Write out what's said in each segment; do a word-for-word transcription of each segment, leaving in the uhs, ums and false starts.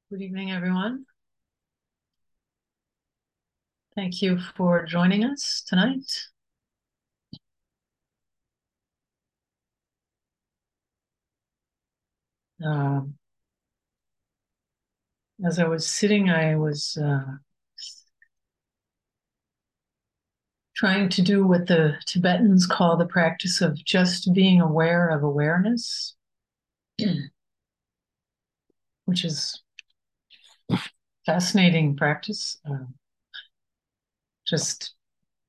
Good evening, everyone. Thank you for joining us tonight. Um, as I was sitting, I was uh, trying to do what the Tibetans call the practice of just being aware of awareness, which is fascinating practice. Uh, just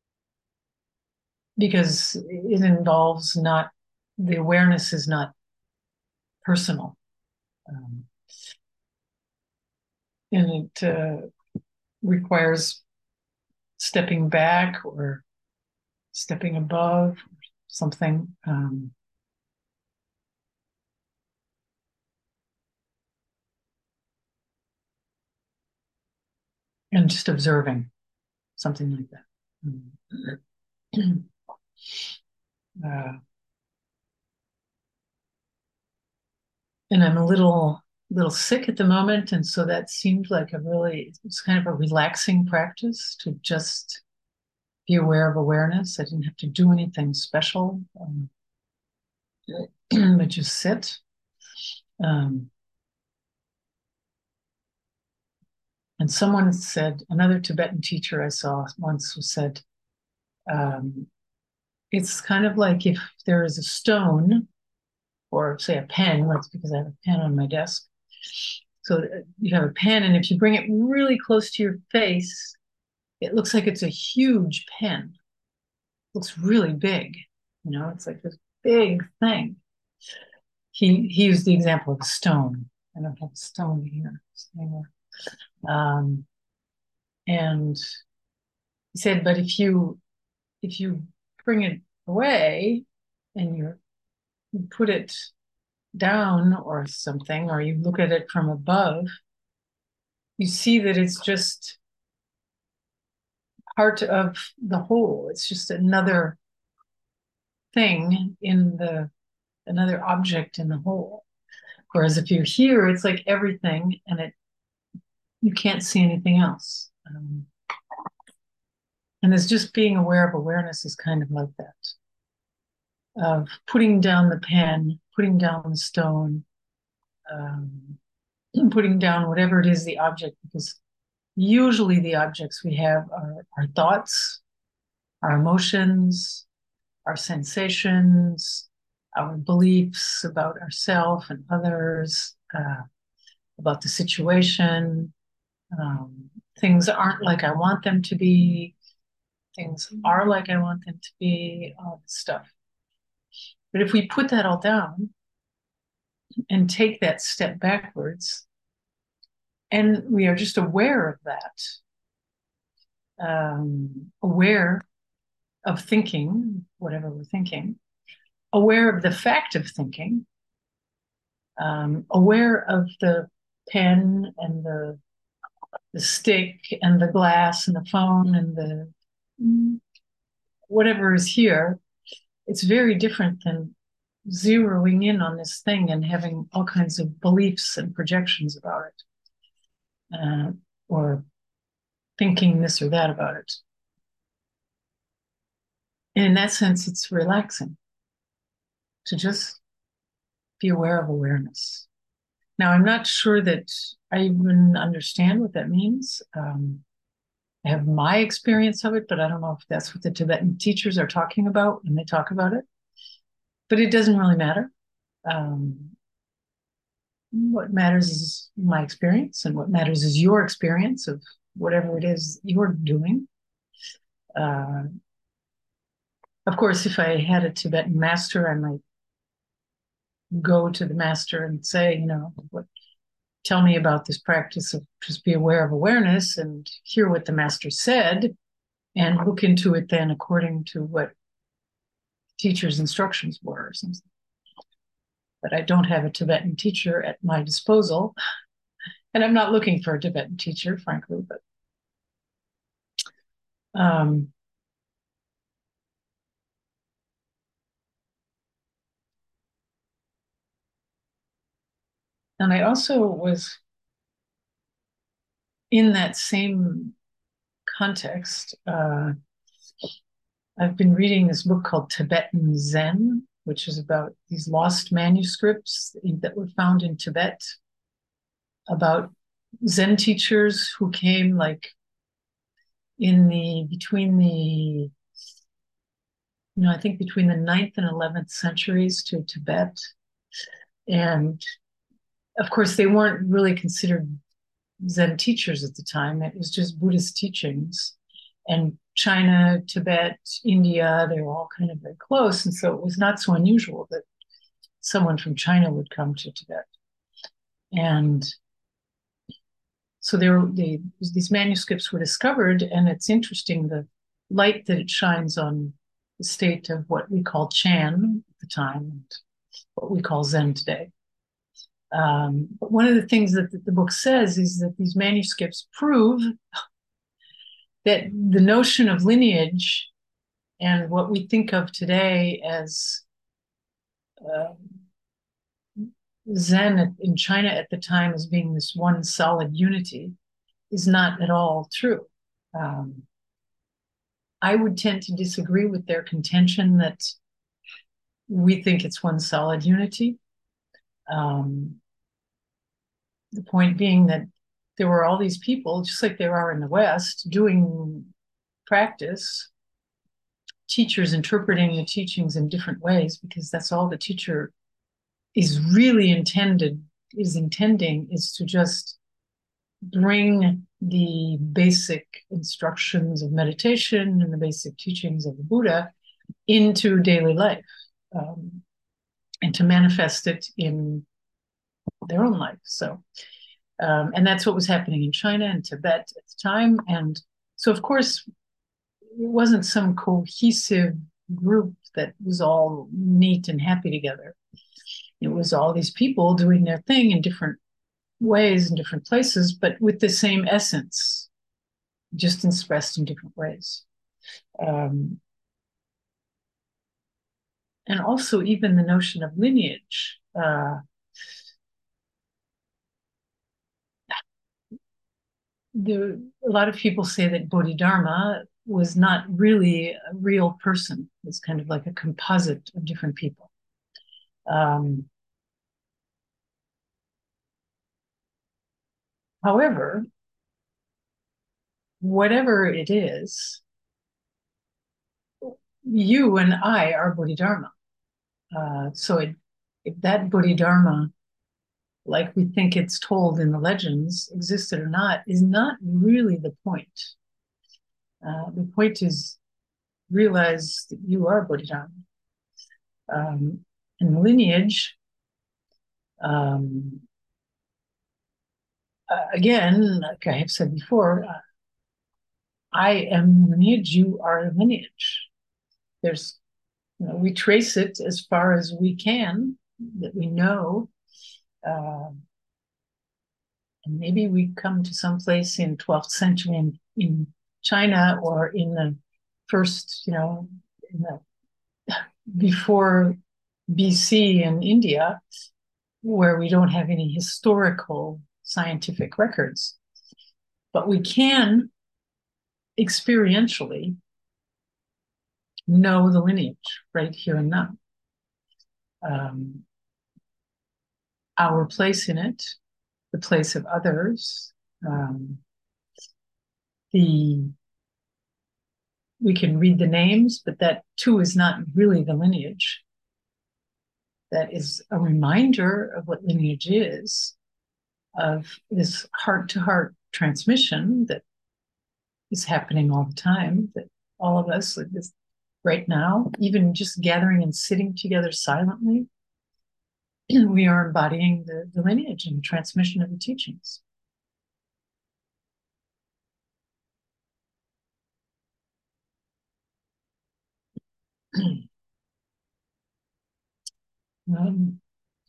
because it involves not the awareness is not personal, um, and it uh, requires stepping back or stepping above something. Um, and just observing something like that. Uh, and I'm a little little sick at the moment, and so that seemed like a really it's kind of a relaxing practice to just be aware of awareness. I didn't have to do anything special, um, but just sit. Um, and someone said, another Tibetan teacher I saw once who said, um, it's kind of like if there is a stone or say a pen, that's because I have a pen on my desk. So you have a pen, and if you bring it really close to your face, it looks like it's a huge pen. It looks really big. You know, it's like this big thing. He he used the example of a stone. I don't have a stone here anymore. Um, and he said, but if you if you bring it away and you you put it down or something, or you look at it from above, you see that it's just part of the whole. It's just another thing in the another object in the whole. Whereas if you're here, it's like everything, and it you can't see anything else. Um, and it's just being aware of awareness is kind of like that, of putting down the pen, putting down the stone, um, putting down whatever it is the object, because usually the objects we have are our thoughts, our emotions, our sensations, our beliefs about ourselves and others, uh, about the situation. Um, things aren't like I want them to be. Things are like I want them to be, all this stuff. But if we put that all down and take that step backwards, and we are just aware of that, um, aware of thinking, whatever we're thinking, aware of the fact of thinking, um, aware of the pen and the the stick and the glass and the phone and the whatever is here, it's very different than zeroing in on this thing and having all kinds of beliefs and projections about it, uh, or thinking this or that about it. And in that sense, it's relaxing to just be aware of awareness. Now, I'm not sure that I even understand what that means. Um, I have my experience of it, but I don't know if that's what the Tibetan teachers are talking about when they talk about it. But it doesn't really matter. Um, what matters is my experience, and what matters is your experience of whatever it is you're doing. Uh, of course, if I had a Tibetan master, I might go to the master and say, you know, what, tell me about this practice of just be aware of awareness and hear what the master said and look into it then according to what teacher's instructions were or something. But I don't have a Tibetan teacher at my disposal. And I'm not looking for a Tibetan teacher, frankly, but um, and I also was in that same context, uh, I've been reading this book called Tibetan Zen, which is about these lost manuscripts that were found in Tibet about Zen teachers who came like in the between the you know I think between the ninth and eleventh centuries to Tibet, and of course they weren't really considered Zen teachers at the time. It was just Buddhist teachings, and China, Tibet, India, they were all kind of very close, and so it was not so unusual that someone from China would come to Tibet. And so there were they, these manuscripts were discovered, and it's interesting the light that it shines on the state of what we call Chan at the time and what we call Zen today. Um, but one of the things that the, the book says is that these manuscripts prove that the notion of lineage and what we think of today as uh, Zen in China at the time as being this one solid unity is not at all true. Um, I would tend to disagree with their contention that we think it's one solid unity. Um, the point being that there were all these people, just like there are in the West, doing practice, teachers interpreting the teachings in different ways, because that's all the teacher is really intended, is intending, is to just bring the basic instructions of meditation and the basic teachings of the Buddha into daily life, um, and to manifest it in their own life. So, um, and that's what was happening in China and Tibet at the time. And so, of course, it wasn't some cohesive group that was all neat and happy together. It was all these people doing their thing in different ways in different places, but with the same essence, just expressed in different ways. Um, and also, even the notion of lineage. Uh, there, a lot of people say that Bodhidharma was not really a real person. It's kind of like a composite of different people. Um, however, whatever it is, you and I are Bodhidharma. Uh, so it, if that Bodhidharma, like we think it's told in the legends, existed or not, is not really the point. Uh, the point is realize that you are Bodhidharma. Um, and the lineage, um, uh, again, like I have said before, uh, I am lineage, you are lineage. There's, you know, we trace it as far as we can, that we know. Uh, and maybe we come to some place in twelfth century in, in China or in the first, you know, in the, before B C in India, where we don't have any historical scientific records. But we can experientially know the lineage right here and now. Um, our place in it, the place of others, um, the we can read the names, but that too is not really the lineage. That is a reminder of what lineage is, of this heart-to-heart transmission that is happening all the time, that all of us, like this right now, even just gathering and sitting together silently, we are embodying the, the lineage and the transmission of the teachings. um,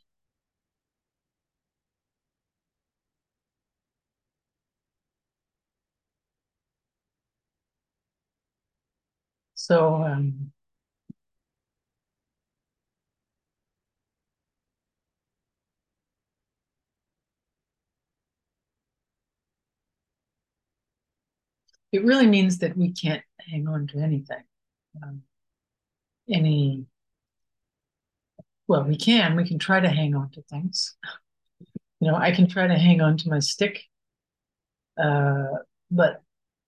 so um, it really means that we can't hang on to anything. Um, any, well, we can, we can try to hang on to things. You know, I can try to hang on to my stick, uh, but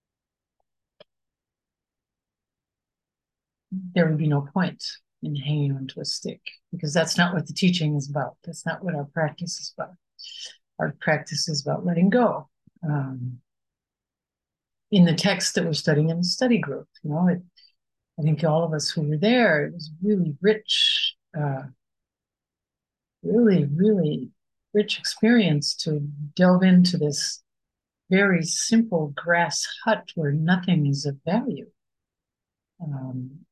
there would be no point in hanging on to a stick because that's not what the teaching is about. That's not what our practice is about. Our practice is about letting go. Um, in the text that we're studying in the study group, you know, it, I think all of us who were there, it was really rich, uh, really, really rich experience to delve into this very simple grass hut where nothing is of value. Um,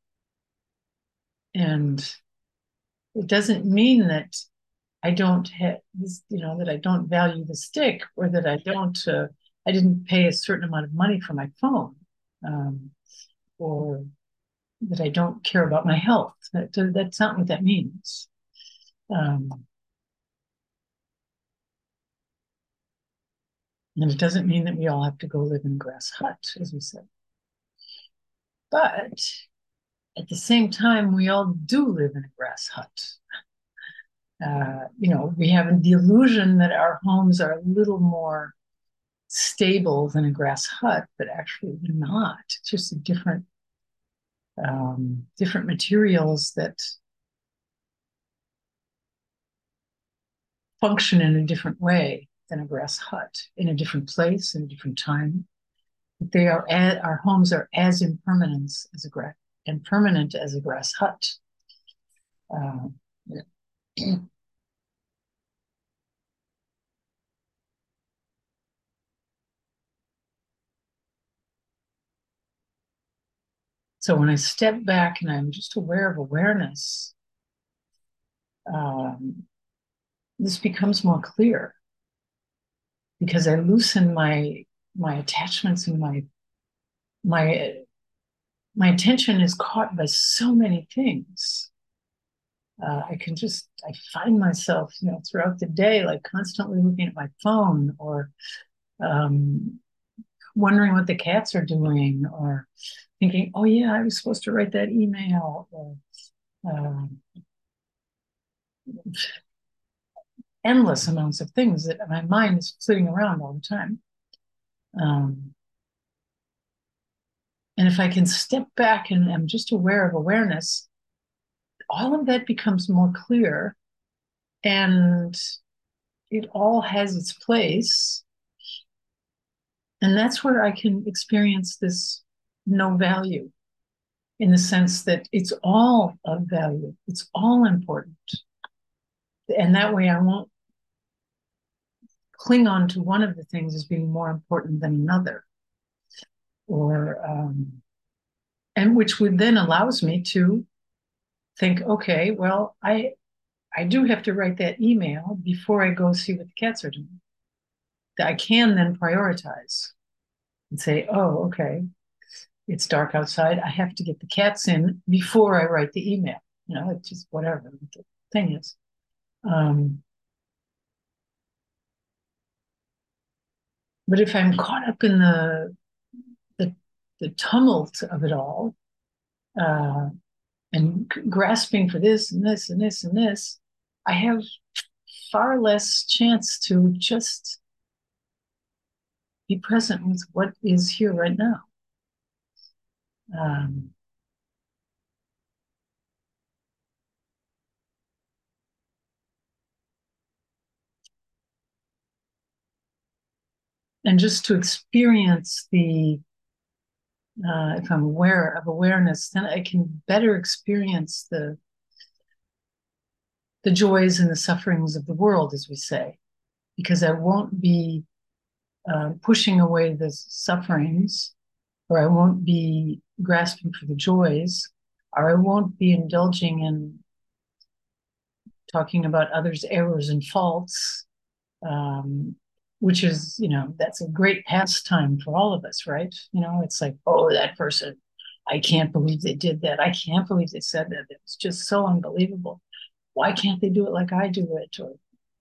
and it doesn't mean that I don't have this, you know, that I don't value the stick or that I don't, uh, I didn't pay a certain amount of money for my phone, um, or that I don't care about my health. That, that's not what that means. Um, and it doesn't mean that we all have to go live in a grass hut, as we said. But at the same time, we all do live in a grass hut. Uh, you know, we have the illusion that our homes are a little more stable than a grass hut, but actually they're not. It's just a different, um, different materials that function in a different way than a grass hut, in a different place, in a different time. They are as, our homes are as impermanent as a grass impermanent as a grass hut. Uh, so when I step back and I'm just aware of awareness, um, this becomes more clear because I loosen my my attachments and my my my attention is caught by so many things. Uh, I can just I find myself, you know, throughout the day, like constantly looking at my phone or um, wondering what the cats are doing, or thinking, "Oh yeah, I was supposed to write that email," or um, endless amounts of things that my mind is flitting around all the time. Um, and if I can step back and I'm just aware of awareness, all of that becomes more clear and it all has its place. And that's where I can experience this no value in the sense that it's all of value, it's all important. And that way I won't cling on to one of the things as being more important than another. Or, um, and which would then allows me to think, okay, well, I I do have to write that email before I go see what the cats are doing. I can then prioritize and say, oh, okay, it's dark outside. I have to get the cats in before I write the email. You know, it's just whatever the thing is. Um, but if I'm caught up in the the, the tumult of it all, uh, and grasping for this and this and this and this, I have far less chance to just be present with what is here right now. Um, and just to experience the, uh, if I'm aware of awareness, then I can better experience the the joys and the sufferings of the world, as we say, because I won't be uh, pushing away the sufferings, or I won't be grasping for the joys, or I won't be indulging in talking about others' errors and faults, um, which is, you know, that's a great pastime for all of us, right? You know, it's like, oh, that person, I can't believe they did that. I can't believe they said that. It was just so unbelievable. Why can't they do it like I do it, or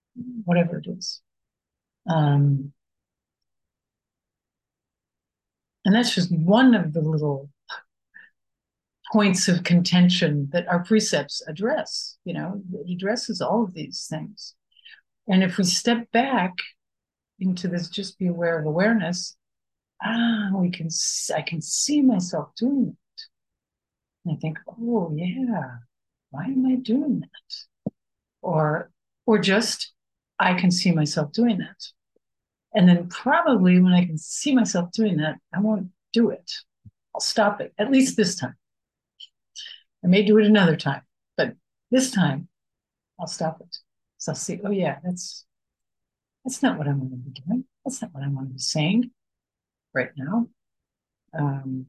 whatever it is? Um, And that's just one of the little points of contention that our precepts address. You know, it addresses all of these things. And if we step back into this, just be aware of awareness, ah, we can, I can see myself doing it. And I think, oh yeah, why am I doing that? Or, or just, I can see myself doing that. And then probably when I can see myself doing that, I won't do it. I'll stop it, at least this time. I may do it another time, but this time I'll stop it. So I'll see, oh yeah, that's that's not what I want to be doing. That's not what I want to be saying right now. Um,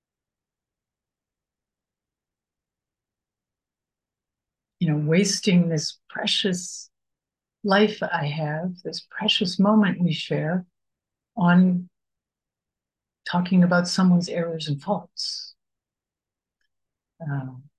you know, wasting this precious life I have, this precious moment we share on talking about someone's errors and faults. Um,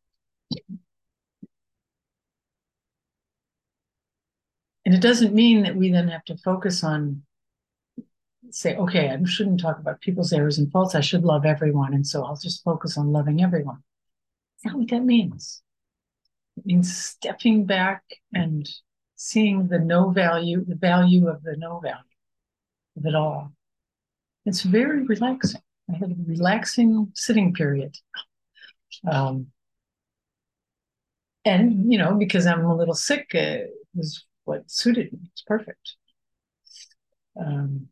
and it doesn't mean that we then have to focus on, say, okay, I shouldn't talk about people's errors and faults. I should love everyone. And so I'll just focus on loving everyone. That's not what that means. It means stepping back and seeing the no value, the value of the no value of it all. It's very relaxing. I had a relaxing sitting period. Um, and, you know, because I'm a little sick, uh, it was what suited me. It's perfect. Um,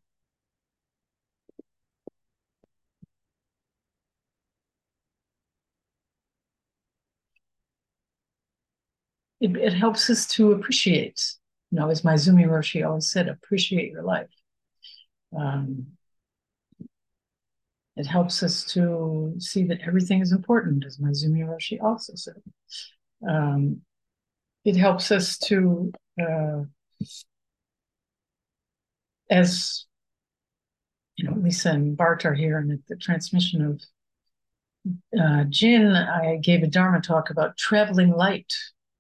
it, it helps us to appreciate, you know, as Maizumi Roshi always said, appreciate your life. Um, it helps us to see that everything is important, as Maizumi Roshi also said. Um, it helps us to, uh, as you know, Lisa and Bart are here, and at the transmission of uh, Jin, I gave a Dharma talk about traveling light.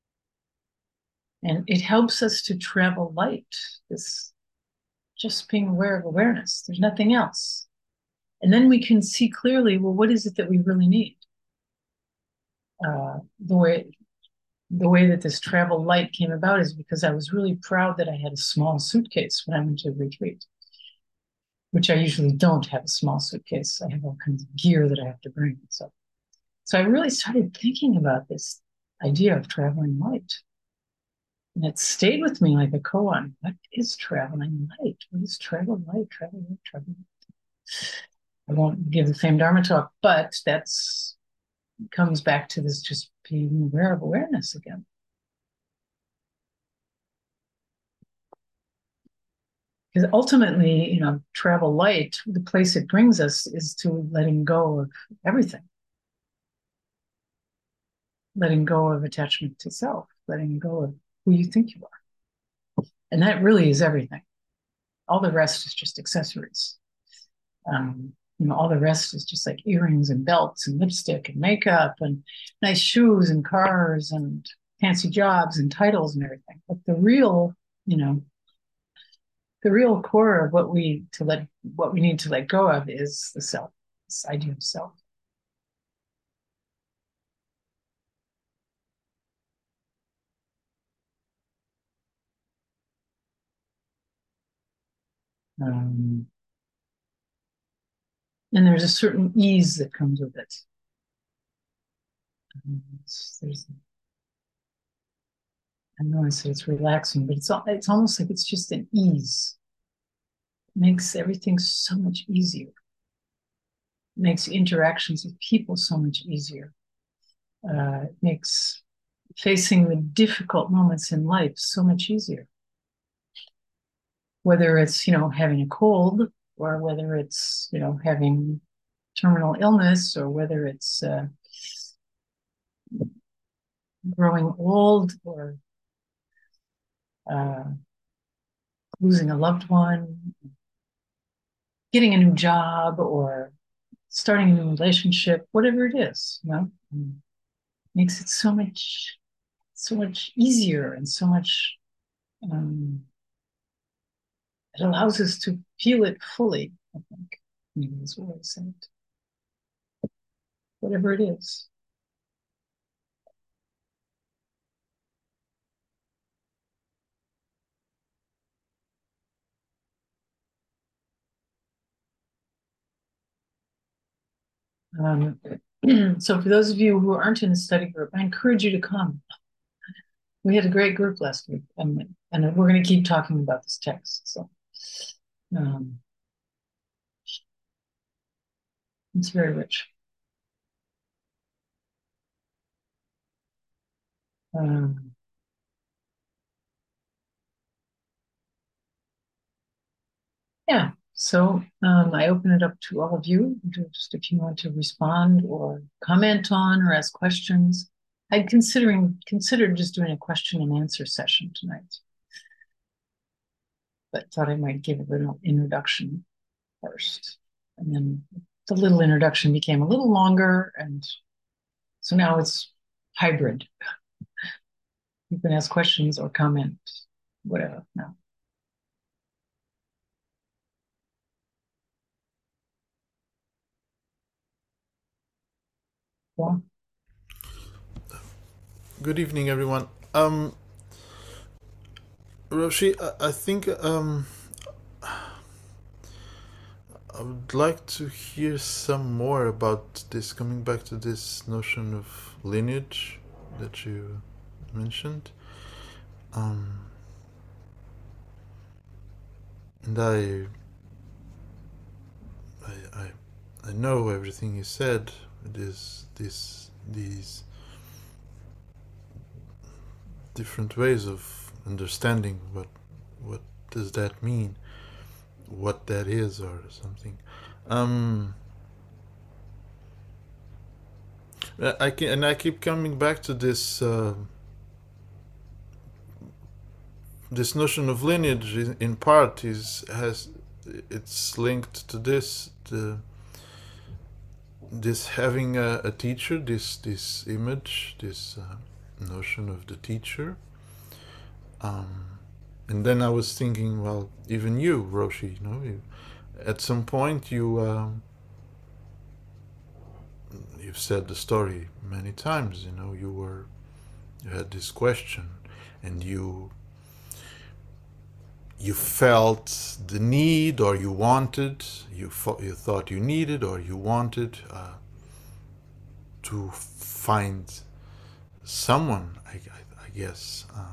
And it helps us to travel light, this just being aware of awareness. There's nothing else. And then we can see clearly, well, what is it that we really need? Uh, the way the way that this travel light came about is because I was really proud that I had a small suitcase when I went to retreat, which I usually don't have a small suitcase. I have all kinds of gear that I have to bring. So, so I really started thinking about this idea of traveling light. And it stayed with me like a koan. What is traveling light? What is travel light? Travel light, travel light. I won't give the same Dharma talk, but that's comes back to this just being aware of awareness again. Because ultimately, you know, travel light, the place it brings us is to letting go of everything. Letting go of attachment to self, letting go of who you think you are. And that really is everything. All the rest is just accessories. Um, you know, all the rest is just like earrings and belts and lipstick and makeup and nice shoes and cars and fancy jobs and titles and everything. But the real, you know, the real core of what we to let what we need to let go of is the self, this idea of self. Um, and there's a certain ease that comes with it. Um, there's, I know I said it's relaxing, but it's it's almost like it's just an ease. It makes everything so much easier. It makes interactions with people so much easier. Uh, it makes facing the difficult moments in life so much easier. Whether it's, you know, having a cold or whether it's, you know, having terminal illness or whether it's uh, growing old or uh, losing a loved one, getting a new job or starting a new relationship, whatever it is, you know, makes it so much, so much easier and so much, um, it allows us to feel it fully, I think. Maybe that's what I said. Whatever it is. Um, so for those of you who aren't in the study group, I encourage you to come. We had a great group last week, and, and we're going to keep talking about this text. So um, it's very rich. Um, yeah, so um, I open it up to all of you, just if you want to respond or comment on or ask questions. I'd considering considered just doing a question and answer session tonight, but thought I might give a little introduction first. And then the little introduction became a little longer, and so now it's hybrid. You can ask questions or comment, whatever now. Well, Good evening, everyone. Um, Roshi, I, I think um, I would like to hear some more about this, coming back to this notion of lineage that you mentioned. Um, and I, I, I, I know everything you said. It is this, these different ways of understanding what, what does that mean, what that is, or something. Um, I can, and I keep coming back to this uh, this notion of lineage. In, in part, is has it's linked to this the, this having a, a teacher, this this image, this uh, notion of the teacher. Um, and then I was thinking, well, even you, Roshi, you know, you, at some point you um, you've said the story many times. You know, you were you had this question, and you you felt the need, or you wanted, you, you thought you needed or you wanted uh, to find someone, I, I, I guess, uh,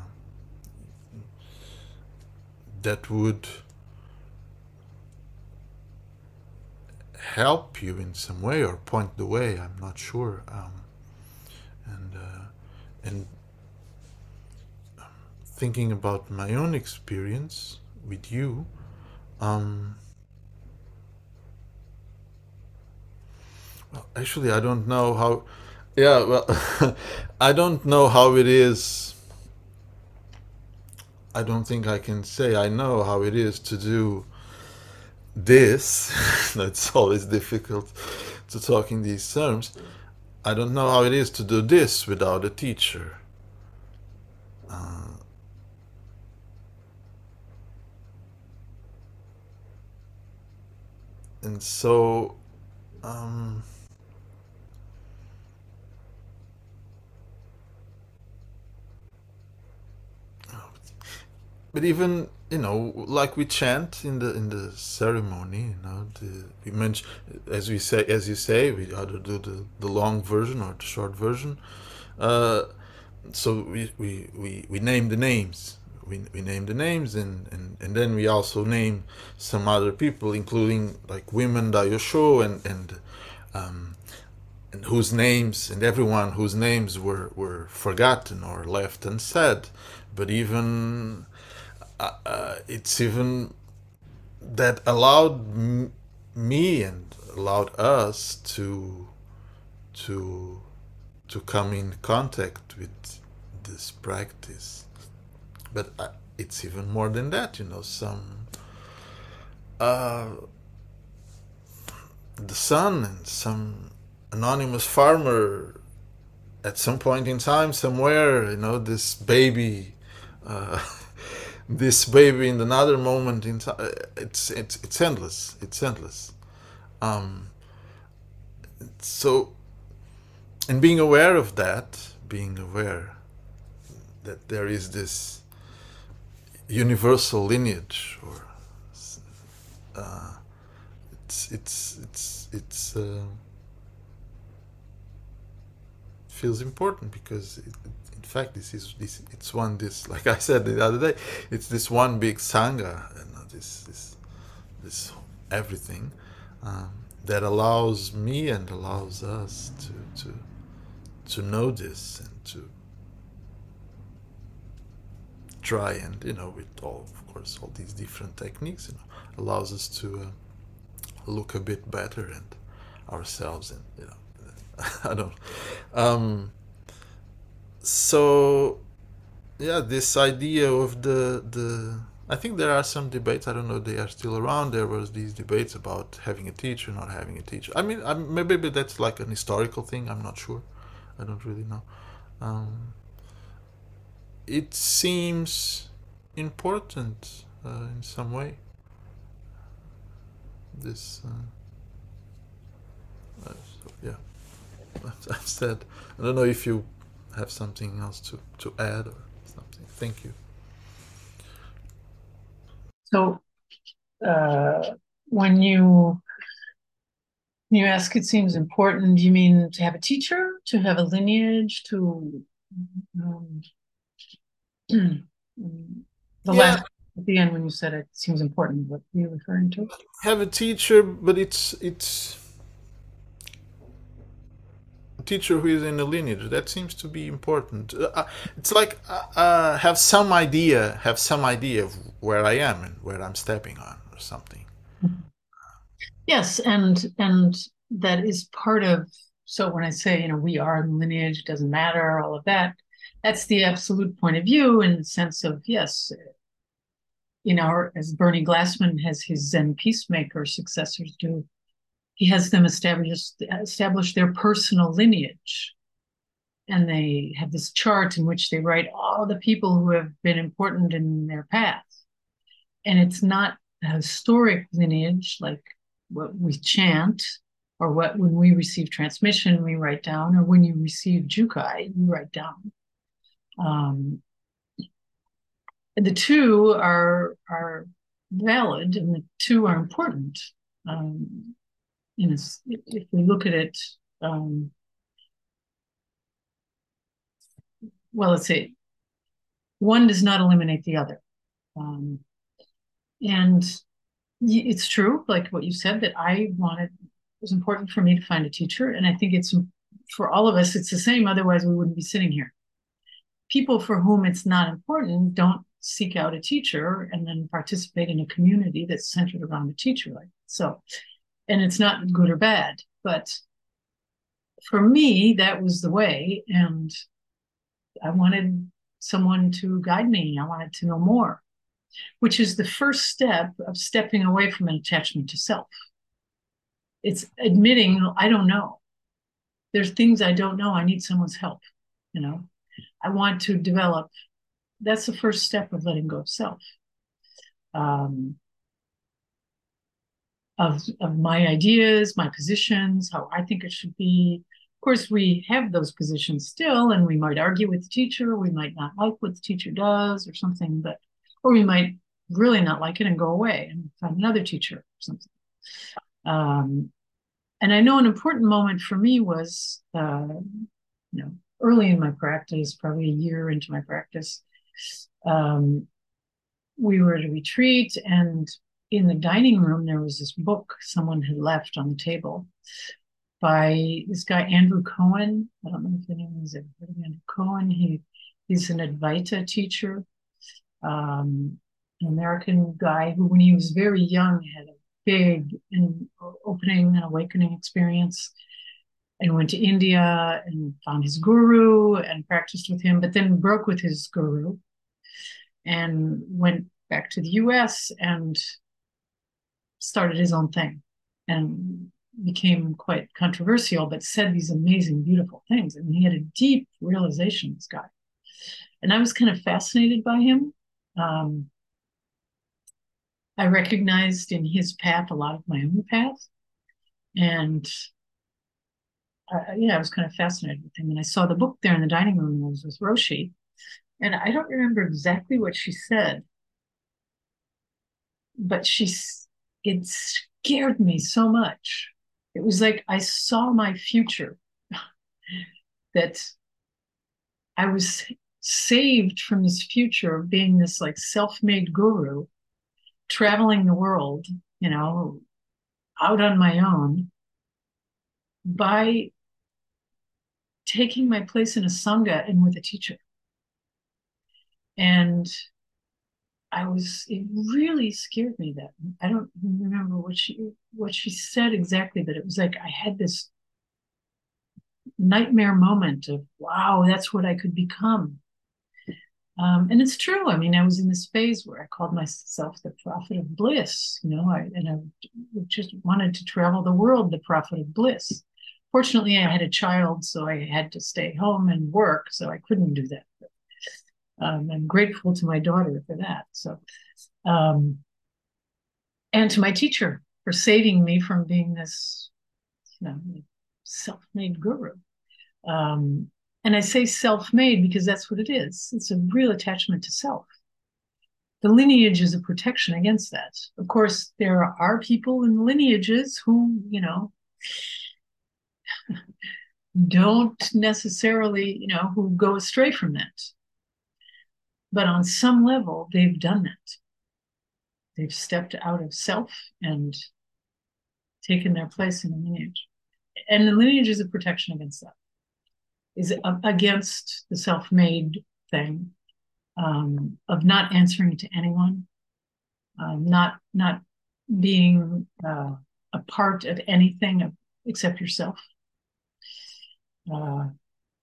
that would help you in some way or point the way. I'm not sure. Um, and uh, and thinking about my own experience with you, um, well, actually, I don't know how. Yeah, well, I don't know how it is. I don't think I can say I know how it is to do this. It's always difficult to talk in these terms. I don't know how it is to do this without a teacher. Uh, and so, um, but even you know, like we chant in the in the ceremony, you know, the, we mention, as we say, as you say, we either do the, the long version or the short version. Uh, so we, we, we, we name the names. We, we name the names, and, and, and then we also name some other people, including like women Dayosho, and and um, and whose names, and everyone whose names were, were forgotten or left unsaid. But even uh, uh, it's even that allowed m- me and allowed us to to to come in contact with this practice. But uh, it's even more than that, you know. Some uh, the son and some anonymous farmer at some point in time, somewhere, you know, this baby, uh, this baby in another moment in time. It's it's it's endless. It's endless. Um, so, and being aware of that, being aware that there is this universal lineage, or uh, it's it's it's it's uh, feels important because it, in fact this is this it's one this like I said the other day, it's this one big sangha, and uh, this this this everything um, that allows me and allows us to to to know this and to try, and you know, with all of course all these different techniques, you know, allows us to uh, look a bit better at ourselves, and you know, I don't um so yeah, this idea of the the I think there are some debates. I don't know, they are still around. There was these debates about having a teacher, not having a teacher. I mean, I'm, maybe that's like an historical thing. I'm not sure. I don't really know. Um, it seems important uh, in some way. This, uh, uh, so, yeah, I've said. I don't know if you have something else to to add or something. Thank you. So uh, when you you ask, it seems important. You mean to have a teacher, to have a lineage, to um, the Yeah, last at the end when you said it seems important. What are you referring to? have a teacher, but it's it's a teacher who is in a lineage. That seems to be important. Uh, uh, it's like uh, uh, have some idea, have some idea of where I am and where I'm stepping on, or something. Yes, and and that is part of. So when I say, you know, we are the lineage, it doesn't matter, all of that, that's the absolute point of view in the sense of, yes, you know, as Bernie Glassman has his Zen peacemaker successors do, he has them establish establish their personal lineage. And they have this chart in which they write all the people who have been important in their path. And it's not a historic lineage like what we chant, or what when we receive transmission we write down, or when you receive jukai you write down. Um, the two are are valid, and the two are important. Um, you know, if we look at it, um, well, let's say one does not eliminate the other. Um, and it's true, like what you said, that I wanted, it was important for me to find a teacher. And I think it's for all of us, it's the same. Otherwise, we wouldn't be sitting here. People for whom it's not important don't seek out a teacher and then participate in a community that's centered around a teacher. Like so, and it's not good or bad, but for me, that was the way. And I wanted someone to guide me. I wanted to know more, which is the first step of stepping away from an attachment to self. It's admitting, I don't know. There's things I don't know. I need someone's help. You know, I want to develop. That's the first step of letting go of self, um, of, of my ideas, my positions, how I think it should be. Of course, we have those positions still, and we might argue with the teacher. We might not like what the teacher does or something, but, or we might really not like it and go away and find another teacher or something. Um, and I know an important moment for me was, uh, you know, early in my practice, probably a year into my practice. Um, we were at a retreat, and in the dining room, there was this book someone had left on the table by this guy, Andrew Cohen. I don't know if anyone has ever heard of Andrew Cohen. He, he's an Advaita teacher, um, an American guy who, when he was very young, had a big and opening and awakening experience, and went to India and found his guru and practiced with him, but then broke with his guru and went back to the U S and started his own thing and became quite controversial, but said these amazing, beautiful things. And he had a deep realization, this guy. And I was kind of fascinated by him. Um, I recognized in his path a lot of my own path. And uh, yeah, I was kind of fascinated with him. And I saw the book there in the dining room, and I was with Roshi. And I don't remember exactly what she said, but she, it scared me so much. It was like I saw my future, that I was saved from this future of being this like self-made guru, traveling the world, you know, out on my own, by taking my place in a sangha and with a teacher. And I was, it really scared me that I don't remember what she what she said exactly, but it was like I had this nightmare moment of, wow, that's what I could become. Um, and it's true. I mean, I was in this phase where I called myself the prophet of bliss, you know, I, and I just wanted to travel the world, the prophet of bliss. Fortunately, I had a child, so I had to stay home and work, so I couldn't do that. But, um, I'm grateful to my daughter for that. So, um, and to my teacher for saving me from being this, you know, self-made guru. Um, and I say self-made because that's what it is. It's a real attachment to self. The lineage is a protection against that. Of course, there are people in lineages who, you know, don't necessarily, you know, who go astray from that. But on some level, they've done that. They've stepped out of self and taken their place in the lineage. And the lineage is a protection against that, is against the self-made thing, um, of not answering to anyone, um, not not being uh, a part of anything except yourself. Uh,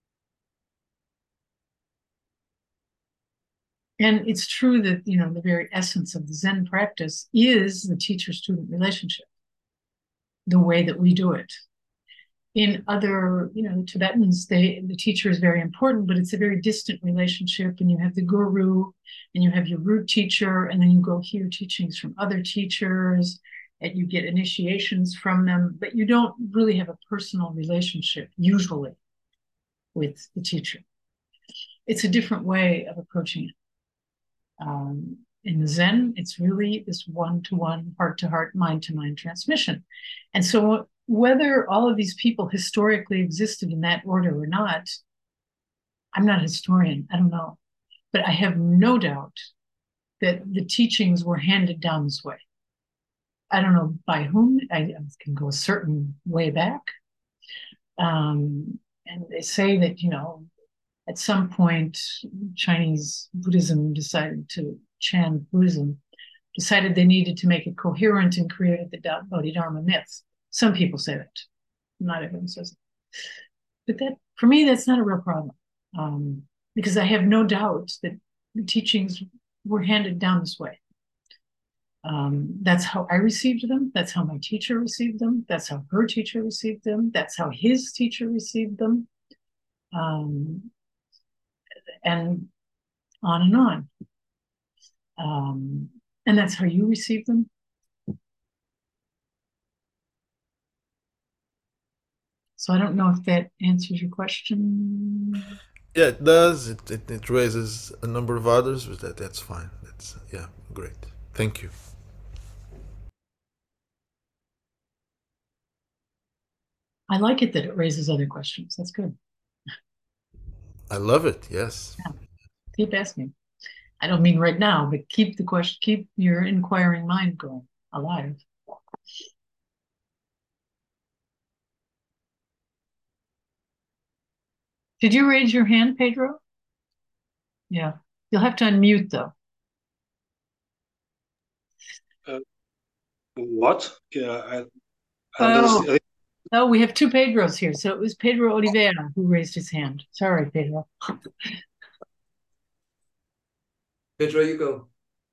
and it's true that, you know, the very essence of the Zen practice is the teacher-student relationship, the way that we do it. In other, you know, Tibetans, they, the teacher is very important, but it's a very distant relationship. And you have the guru, and you have your root teacher, and then you go hear teachings from other teachers, and you get initiations from them, but you don't really have a personal relationship, usually, with the teacher. It's a different way of approaching it. Um, in the Zen, it's really this one-to-one, heart-to-heart, mind-to-mind transmission. And so whether all of these people historically existed in that order or not, I'm not a historian, I don't know. But I have no doubt that the teachings were handed down this way. I don't know by whom. I can go a certain way back. Um, and they say that, you know, at some point, Chinese Buddhism decided to, Chan Buddhism, decided they needed to make it coherent and created the Bodhidharma myth. Some people say that. Not everyone says it. But that, for me, that's not a real problem. Um, because I have no doubt that the teachings were handed down this way. Um, that's how I received them. That's how my teacher received them. That's how her teacher received them. That's how his teacher received them. Um, and on and on. Um, and that's how you receive them. So I don't know if that answers your question. Yeah, it does. It, it, it raises a number of others, but that, that's fine. That's, yeah, great. Thank you. I like it that it raises other questions. That's good. I love it. Yes. Yeah. Keep asking. I don't mean right now, but keep the question, keep your inquiring mind going, alive. Did you raise your hand, Pedro? Yeah. You'll have to unmute though. Uh, what? Yeah, I, I Oh, understand. oh, we have two Pedros here. So it was Pedro Oliveira who raised his hand. Sorry, Pedro. Pedro, you go.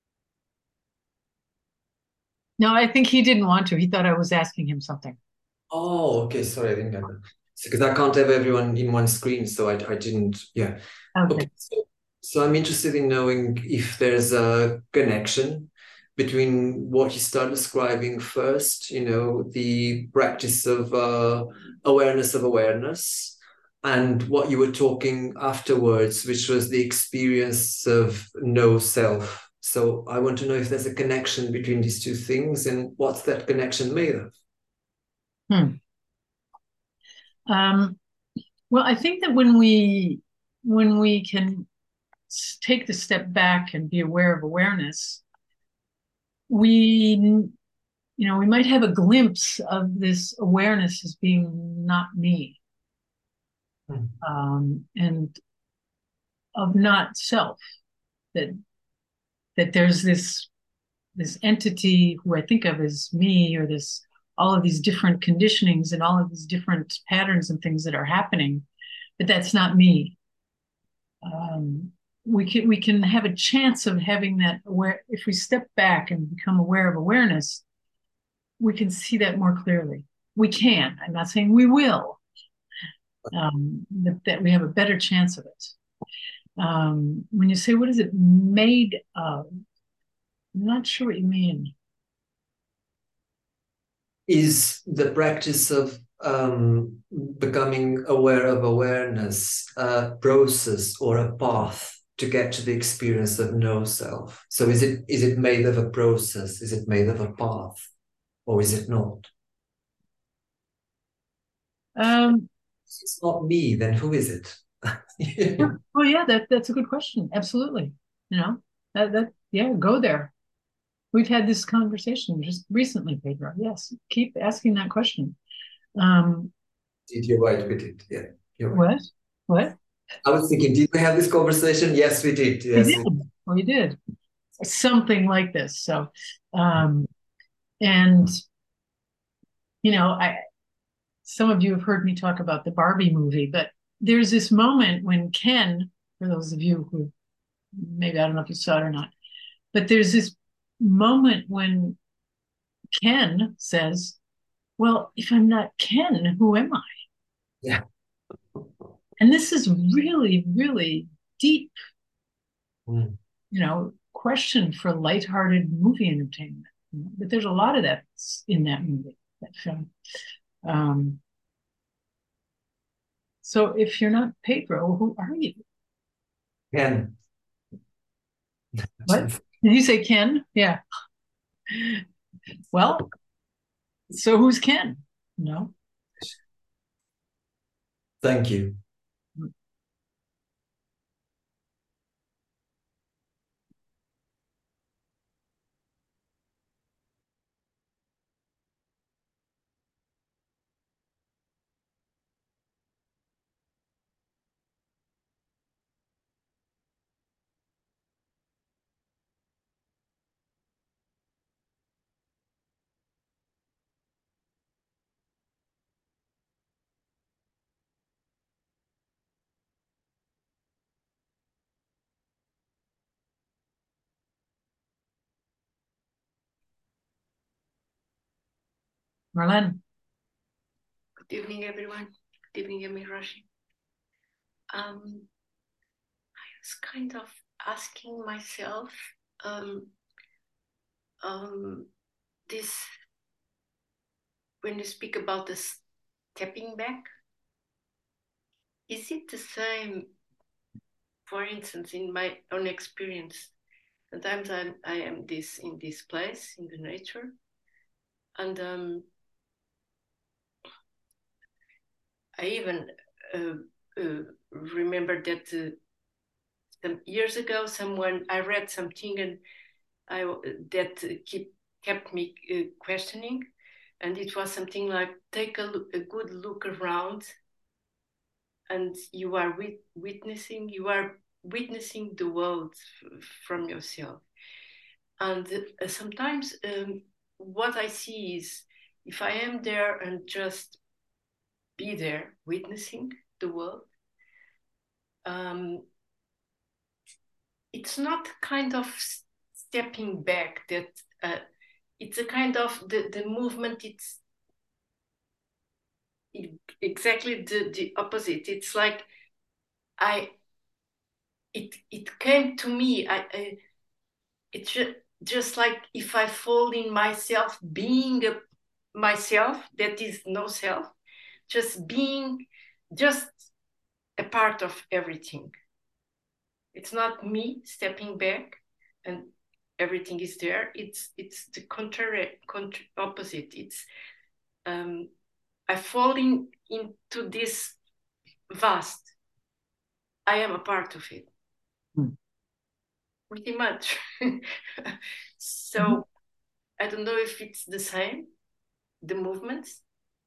No, I think he didn't want to. He thought I was asking him something. Oh, okay. Sorry, I didn't get that. Because I can't have everyone in one screen, so I, I didn't. Yeah. Okay. Okay. So, so I'm interested in knowing if there's a connection between what you start describing first, you know, the practice of uh, awareness of awareness, and what you were talking afterwards, which was the experience of no self. So I want to know if there's a connection between these two things, and what's that connection made of? Hmm. Um, well, I think that when we when we can take the step back and be aware of awareness, we, you know, we might have a glimpse of this awareness as being not me, Hmm. um, and of not self. That that there's this this entity who I think of as me, or this all of these different conditionings and all of these different patterns and things that are happening, but that's not me. Um, we can we can have a chance of having that aware if we step back and become aware of awareness. We can see that more clearly. We can. I'm not saying we will. Um, that, that we have a better chance of it. Um, when you say, what is it made of? I'm not sure what you mean. Is the practice of um, becoming aware of awareness a process or a path to get to the experience of no self? So is it is it made of a process? Is it made of a path? Or is it not? Um, If it's not me, then who is it? well, yeah, that that's a good question. Absolutely. You know, that that yeah, go there. We've had this conversation just recently, Pedro. Yes, keep asking that question. Um, Did you're right, we did. Yeah, you're right. what? What? I was thinking, did we have this conversation? Yes, we did. We Yes, did. we We did. Something like this. So, um, and you know, I some of you have heard me talk about the Barbie movie, but there's this moment when Ken, for those of you who maybe I don't know if you saw it or not, but there's this moment when Ken says, well, if I'm not Ken, who am I? Yeah. And this is really, really deep, Mm. you know, question for lighthearted movie entertainment. But there's a lot of that in that movie, that film. Um, so if you're not Pedro, who are you? Ken. What? Did you say Ken? Yeah. Well, so who's Ken? No. Thank you. Marlene. Good evening, everyone. Good evening, Amirashi. Um, I was kind of asking myself um, um, this when you speak about the stepping back, is it the same? For instance, in my own experience, sometimes I'm, I am this in this place in the nature, and um, I even uh, uh, remember that uh, some years ago, someone I read something and I that keep kept me uh, questioning, and it was something like take a, look, a good look around, and you are wit- witnessing you are witnessing the world f- from yourself. And uh, sometimes um, what I see is if I am there and just be there witnessing the world, um, it's not kind of stepping back that uh, it's a kind of the, the movement, it's exactly the, the opposite. It's like I it it came to me. I, I it just like if I fall in myself, being a, myself, that is no self, just being, just a part of everything. It's not me stepping back and everything is there. It's it's the contrary, contra, opposite. It's um, I fall in, into this vast. I am a part of it. Hmm. Pretty much. So Mm-hmm. I don't know if it's the same, the movements,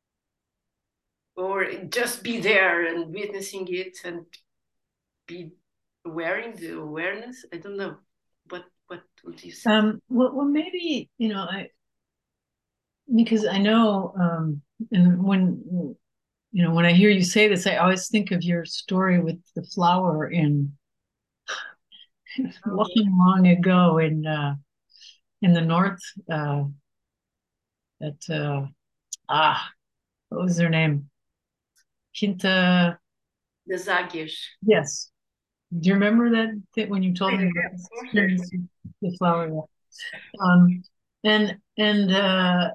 or just be there and witnessing it and be wearing the awareness. I don't know. What what would you say? Um, well, well, maybe, you know, I because I know, um, and when you know, when I hear you say this, I always think of your story with the flower in long, long ago in uh, in the north. Uh, at uh, ah, what was their name? Quinta. The Zagias. Yes. Do you remember that, that when you told Yeah, me yeah, about this of course. experience with the flower? Yeah. Um, and and uh,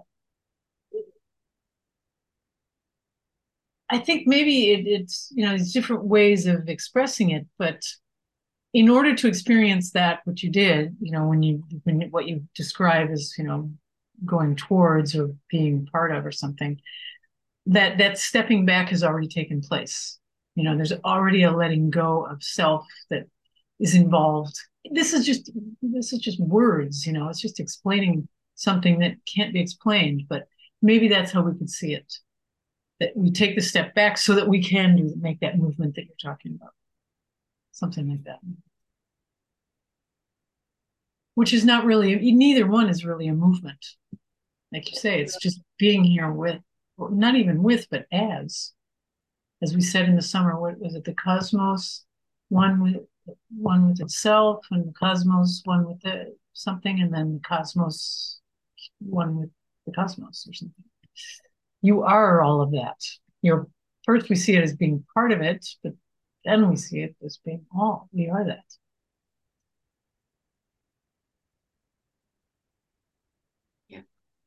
I think maybe it, it's, you know, there's different ways of expressing it, but in order to experience that, what you did, you know, when you, when what you describe as, you know, going towards or being part of or something, that that stepping back has already taken place. You know, there's already a letting go of self that is involved. This is just this is just words, you know, it's just explaining something that can't be explained, but maybe that's how we could see it. That we take the step back so that we can do, make that movement that you're talking about. Something like that. Which is not really, neither one is really a movement. Like you say, it's just being here with, not even with, but as. As we said in the summer, what was it, the cosmos, one with one with itself, and the cosmos, one with the something, and then the cosmos, one with the cosmos or something. You are all of that. You're first we see it as being part of it, but then we see it as being all. We are that. Yeah.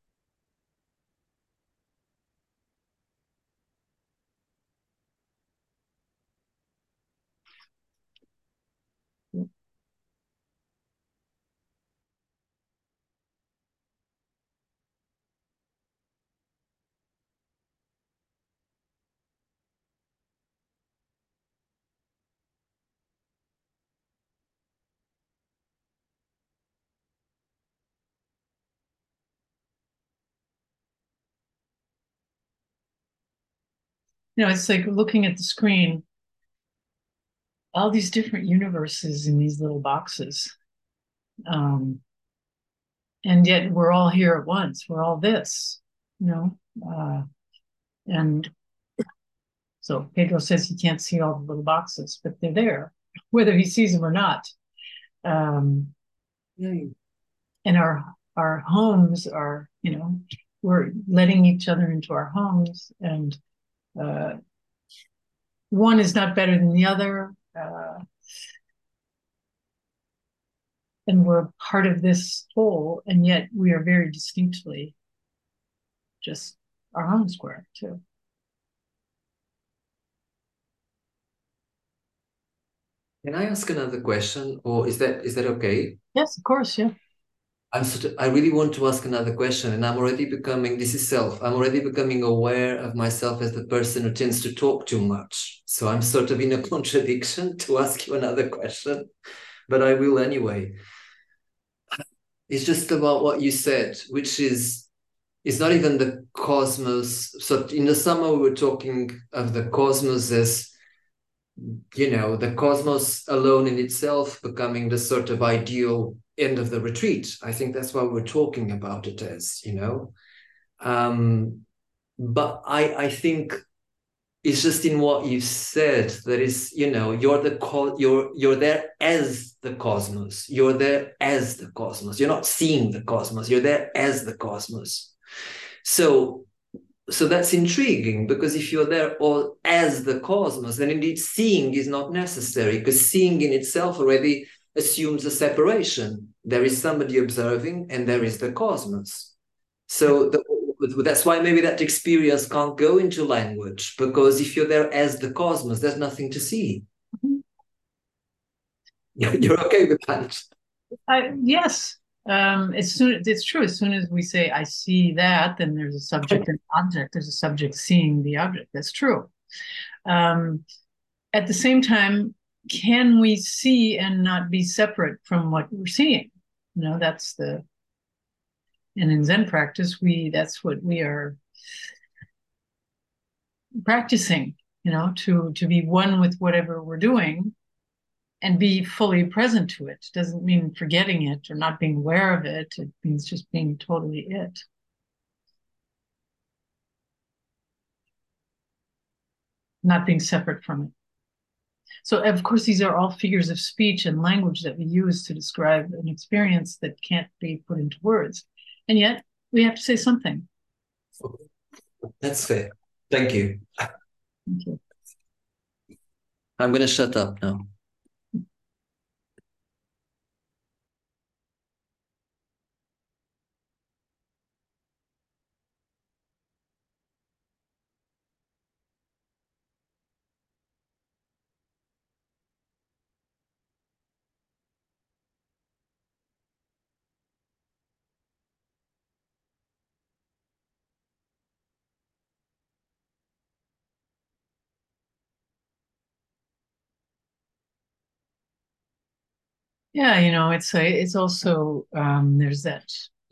You know, it's like looking at the screen, all these different universes in these little boxes. Um, and yet we're all here at once. We're all this, you know. Uh, and so Pedro says he can't see all the little boxes, but they're there, whether he sees them or not. Um, Yeah. and our our homes are, you know, we're letting each other into our homes, and uh, one is not better than the other. Uh, and we're part of this whole, and yet we are very distinctly just our home square too. Can I ask another question, or is that is that okay? Yes, of course, yeah. I'm sort of, I really want to ask another question, and I'm already becoming, this is self, I'm already becoming aware of myself as the person who tends to talk too much. So I'm sort of in a contradiction to ask you another question, but I will anyway. It's just about what you said, which is, it's not even the cosmos. So in the summer, we were talking of the cosmos as, you know, the cosmos alone in itself becoming the sort of ideal end of the retreat. I think that's why we're talking about it as, you know. Um, but I, I think it's just in what you've said that is, you know, you're the co- you're you're there as the cosmos. You're there as the cosmos. You're not seeing the cosmos. You're there as the cosmos. So so that's intriguing, because if you're there all as the cosmos, then indeed seeing is not necessary, because seeing in itself already assumes a separation. There is somebody observing and there is the cosmos. So the, that's why maybe that experience can't go into language, because if you're there as the cosmos, there's nothing to see. Mm-hmm. You're okay with that? I, yes. Um, as soon it's true. As soon as we say I see that, then there's a subject and object. There's a subject seeing the object. That's true. Um, at the same time, can we see and not be separate from what we're seeing? You know, that's the. And in Zen practice, we that's what we are practicing. You know, to to be one with whatever we're doing. And be fully present to it. Doesn't mean forgetting it or not being aware of it. It means just being totally it. Not being separate from it. So, of course, these are all figures of speech and language that we use to describe an experience that can't be put into words. And yet, we have to say something. That's fair. Thank you. Thank you. I'm going to shut up now. Yeah, you know, it's a, it's also um, there's that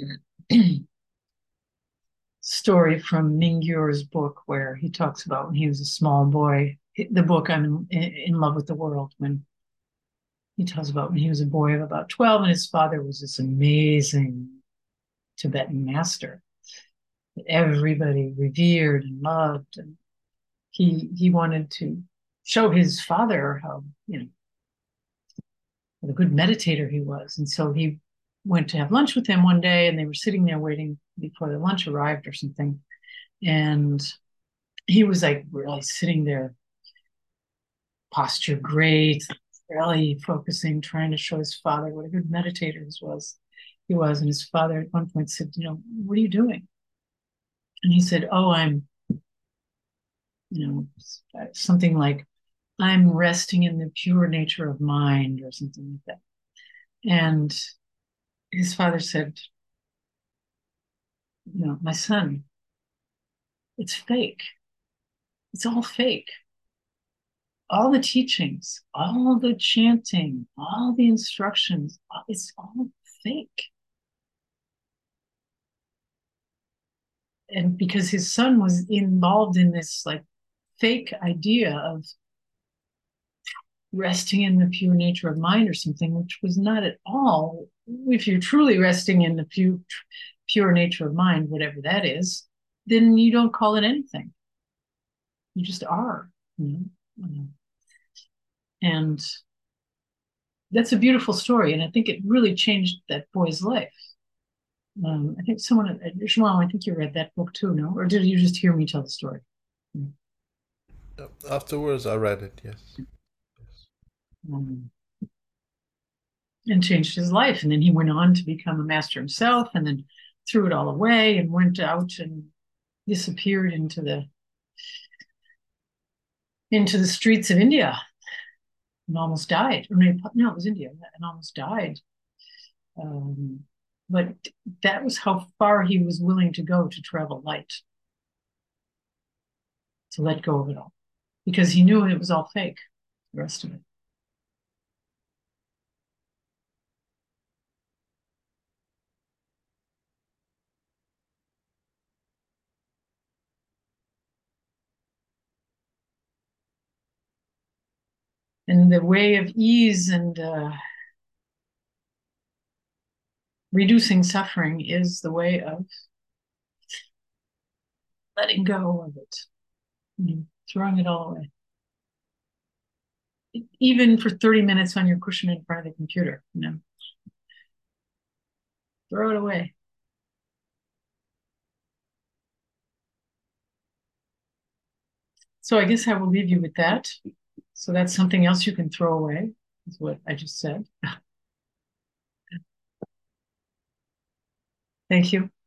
story from Mingyur's book where he talks about when he was a small boy. The book I'm in, in Love with the World, when he tells about when he was a boy of about twelve and his father was this amazing Tibetan master that everybody revered and loved, and he he wanted to show his father how, you know, what a good meditator he was. And so he went to have lunch with him one day, and they were sitting there waiting before the lunch arrived or something. And he was like really sitting there, posture great, really focusing, trying to show his father what a good meditator he was. He was, and his father at one point said, "You know, what are you doing?" And he said, "Oh, I'm, you know, something like, I'm resting in the pure nature of mind," or something like that. And his father said, "You know, my son, it's fake. It's all fake. All the teachings, all the chanting, all the instructions, it's all fake." And because his son was involved in this like fake idea of resting in the pure nature of mind or something, which was not at all. If you're truly resting in the pure, pure nature of mind, whatever that is, then you don't call it anything. You just are. You know? And that's a beautiful story. And I think it really changed that boy's life. Um, I think someone, Shmuel, I think you read that book too, no? Or did you just hear me tell the story? Afterwards, I read it, yes. Um, and changed his life. And then he went on to become a master himself, and then threw it all away and went out and disappeared into the into the streets of India and almost died. Or maybe, no, it was India, and almost died. Um, but that was how far he was willing to go to travel light, to let go of it all, because he knew it was all fake, the rest of it. And the way of ease and uh, reducing suffering is the way of letting go of it, you know, throwing it all away. Even for thirty minutes on your cushion in front of the computer, you know, throw it away. So I guess I will leave you with that. So that's something else you can throw away, is what I just said. Thank you.